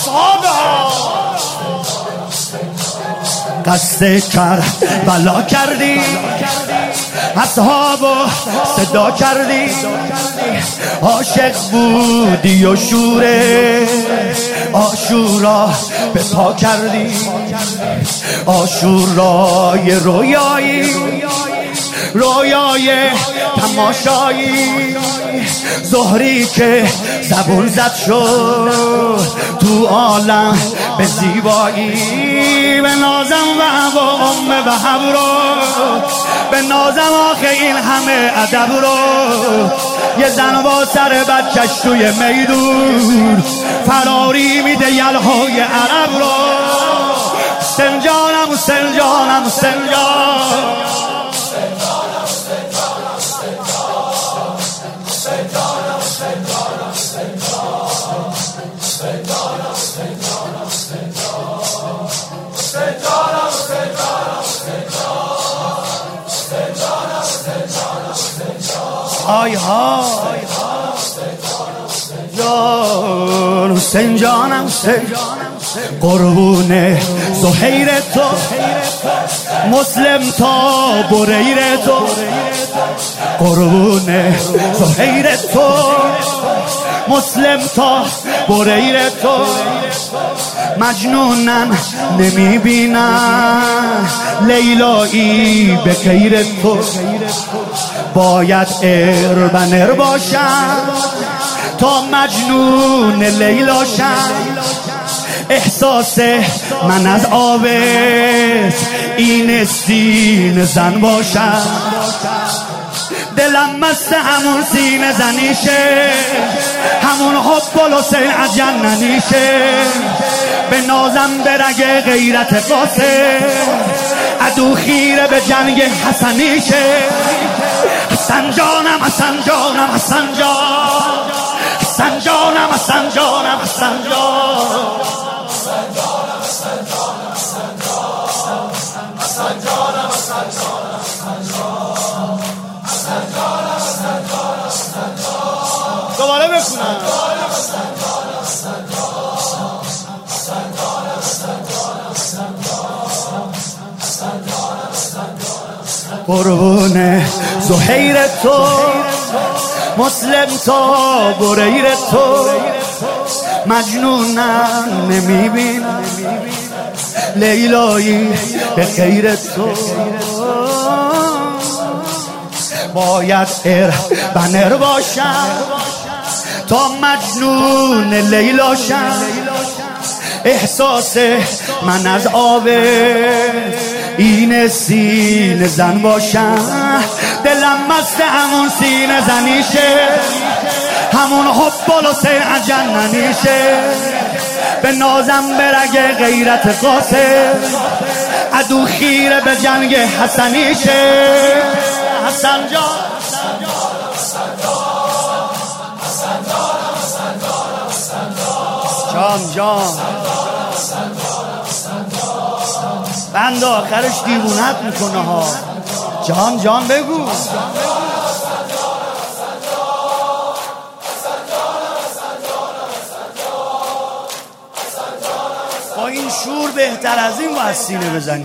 اصحابها. قصد کربلا کردی، اصحابو صدا کردی، عاشق بودی و شور عاشورا به پا کردی. عاشورای رویایی، رویای تماشایی، زهری که زبون زد شد تو عالم به زیبایی. به نازم و ام و حبرو، به نازم آخه این همه ادب رو. یه زن با سر بچش توی میدون فراری میده یلهای عرب رو. سنجانم سنجانم سنجان، های های جان سنجانم سنجانم، قربون زهیر تو مسلم تا بریر تو، قربون زهیر تو مسلم تا بریر تو. مجنونم نمیبینم لیلایی به غیر تو، باید اربنر باشم تا مجنون لیلاشم. احساس من از آبست این سینه زن باشم، دلم مست همون سینه زنیشه، همون حب الحسین از جننیشه. به نازم به رگ غیرت قاسم، عدو خیره به جنگ حسنیشه. حسن جانم حسن جانم حسن جان، حسن جانم حسن جانم حسن جان، حسن جانم حسن جانم حسن جان، حسن جانم حسن جانم حسن جان، حسن جانم حسن جانم حسن جان. دوباره بخونم. قربون زهیر تو مسلم تا بریر تو، مجنونم نمیبینم لیلایی به غیر تو. باید اربنر باشم تا مجنون لیلاشم. احساس من از آبه این سینه زن باشم، دلم مست همون سینه زنیشه، همون حب الحسین از جننیشه. به نازم به رگ غیرت قاسم، عدو خیره به جنگ حسنیشه. حسن جان جان جان بند آخرش دیوونت میکنه ها. جان جان بگو. با این شور بهتر از این باید سینه بزنی.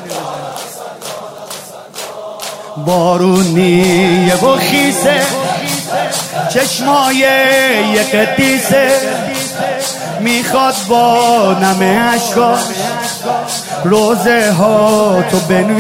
بارونی و خیسه چشمای یک قدیسه، میخواد با نمه عشقاش روزه ها تو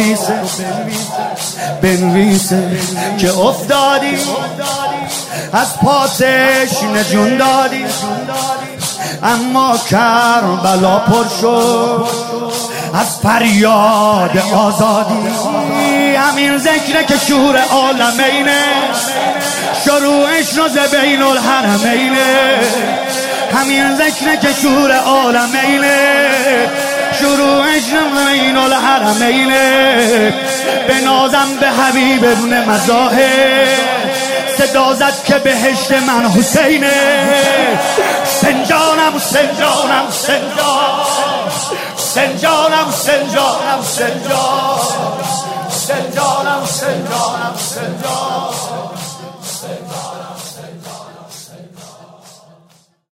بنویسه که افتادی از پاتش نجون دادی، اما کربلا پر شد از فریاد آزادی. همین ذکره که شور عالمینه، شروعش روز بین الحرمینه. همین ذکره که شور عالمینه، شروعش روز بین الحرمینه. به نازم به حبیب ابن مظاهر، صدا زد که بهشت من حسینه. سنجانم سنجانم سنجان، سنجانم سنجانم سنجان، سنجانم سنجانم سنجان.